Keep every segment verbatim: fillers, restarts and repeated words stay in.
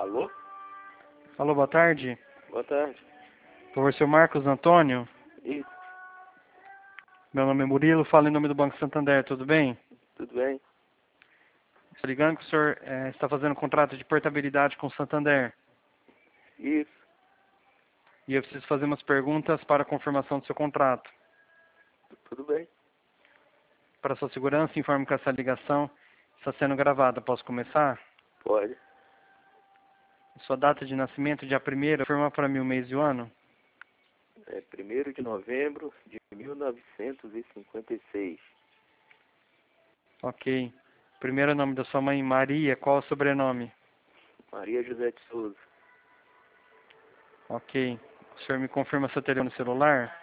Alô? Alô, boa tarde. Boa tarde. Por favor, seu Marcos Antônio. Isso, Meu nome é Murilo, falo em nome do Banco Santander, tudo bem? tudo bem? Estou ligando que o senhor eh, está fazendo um contrato de portabilidade com o Santander. Isso, E eu preciso fazer umas perguntas para a confirmação do seu contrato. tudo bem. Para sua segurança, informo que essa ligação está sendo gravada. Posso começar? Pode. Sua data de nascimento, dia primeiro, confirma para mim o mês e o ano? É primeiro de novembro de mil novecentos e cinquenta e seis. Ok. Primeiro nome da sua mãe, Maria. Qual é o sobrenome? Maria José de Souza. Ok. O senhor me confirma seu telefone celular?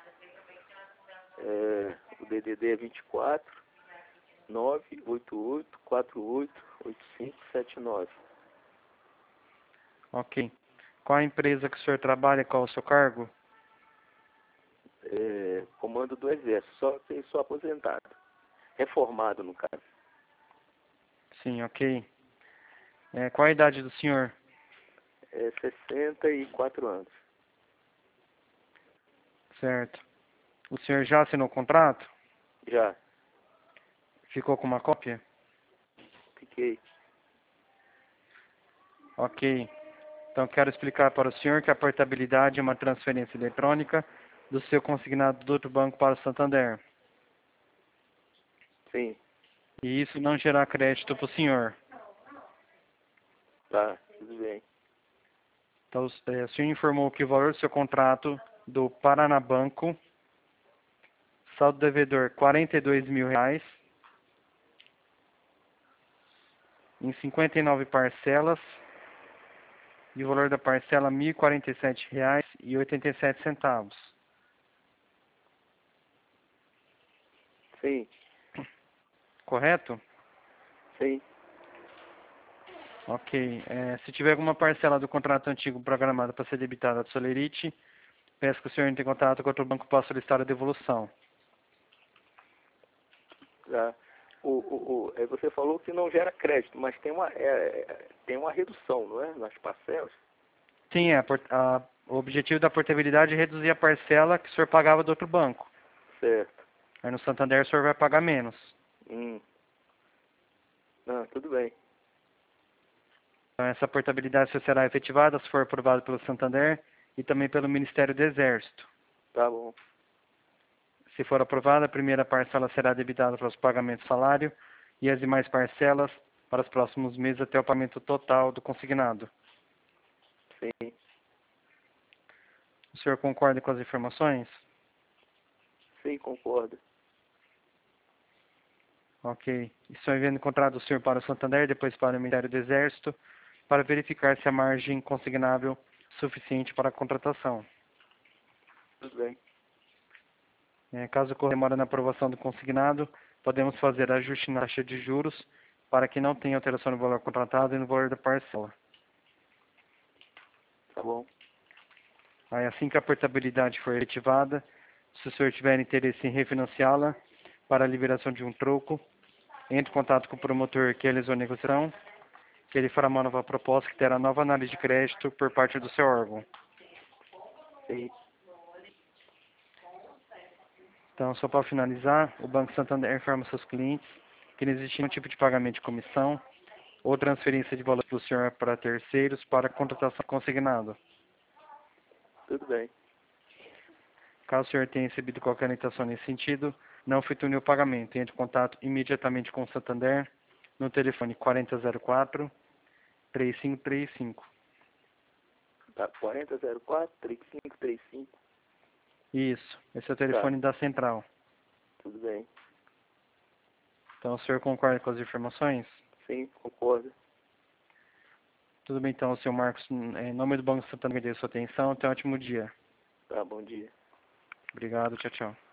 É, o D D D é vinte e quatro, nove oito oito, quatro oito, oito cinco sete nove. Ok. Qual a empresa que o senhor trabalha? Qual é o seu cargo? É, comando do Exército, só que sou aposentado. Reformado, no caso. Sim, ok. É, qual a idade do senhor? É sessenta e quatro anos. Certo. O senhor já assinou o contrato? Já, Ficou com uma cópia? fiquei. Ok. Então quero explicar para o senhor que a portabilidade é uma transferência eletrônica do seu consignado do outro banco para o Santander. Sim, E isso não gerará crédito para o senhor. tá, tudo bem. Então, é, o senhor informou que o valor do seu contrato do Paraná Banco, saldo devedor quarenta e dois mil reais, em cinquenta e nove parcelas, e o valor da parcela mil e quarenta e sete reais e oitenta e sete centavos. Sim, Correto? sim. Ok. É, se tiver alguma parcela do contrato antigo programada para ser debitada do Solerite, peço que o senhor entre em contato com outro banco para solicitar a devolução. Tá. O, o, o, é, você falou que não gera crédito, mas tem uma, é, é, tem uma redução, não é? Nas parcelas? Sim, é, a por- a- o objetivo da portabilidade é reduzir a parcela que o senhor pagava do outro banco. Certo. Aí no Santander o senhor vai pagar menos. Hum. Não, tudo bem. Então essa portabilidade só será efetivada se for aprovada pelo Santander e também pelo Ministério do Exército. Tá bom. Se for aprovada, a primeira parcela será debitada para os pagamentos de salário e as demais parcelas para os próximos meses até o pagamento total do consignado. Sim, O senhor concorda com as informações? sim, concordo. Ok. Estou enviando o contrato do senhor para o Santander, depois para o Ministério do Exército, para verificar se a margem consignável é suficiente para a contratação. Tudo bem. É, caso ocorra demora na aprovação do consignado, podemos fazer ajuste na taxa de juros para que não tenha alteração no valor contratado e no valor da parcela. Tá bom. Aí, assim que a portabilidade for efetivada, se o senhor tiver interesse em refinanciá-la para a liberação de um troco, entre em contato com o promotor que realizou a negociação, que ele fará uma nova proposta que terá nova análise de crédito por parte do seu órgão. Sim, Então, só para finalizar, o Banco Santander informa seus clientes que não existe nenhum tipo de pagamento de comissão ou transferência de valor do senhor para terceiros para contratação consignada. tudo bem. Caso o senhor tenha recebido qualquer orientação nesse sentido, não efetue o pagamento. Entre em contato imediatamente com o Santander no telefone quarenta zero quatro, três cinco três cinco. Tá, quarenta zero quatro, trinta e cinco trinta e cinco. Isso, esse é o Tá, telefone da central. tudo bem. Então, o senhor concorda com as informações? Sim, concordo. Tudo bem, então, senhor Marcos, em nome do Banco Santander, agradeço a sua atenção. Tenha um ótimo dia. Tá, bom dia. Obrigado, tchau, tchau.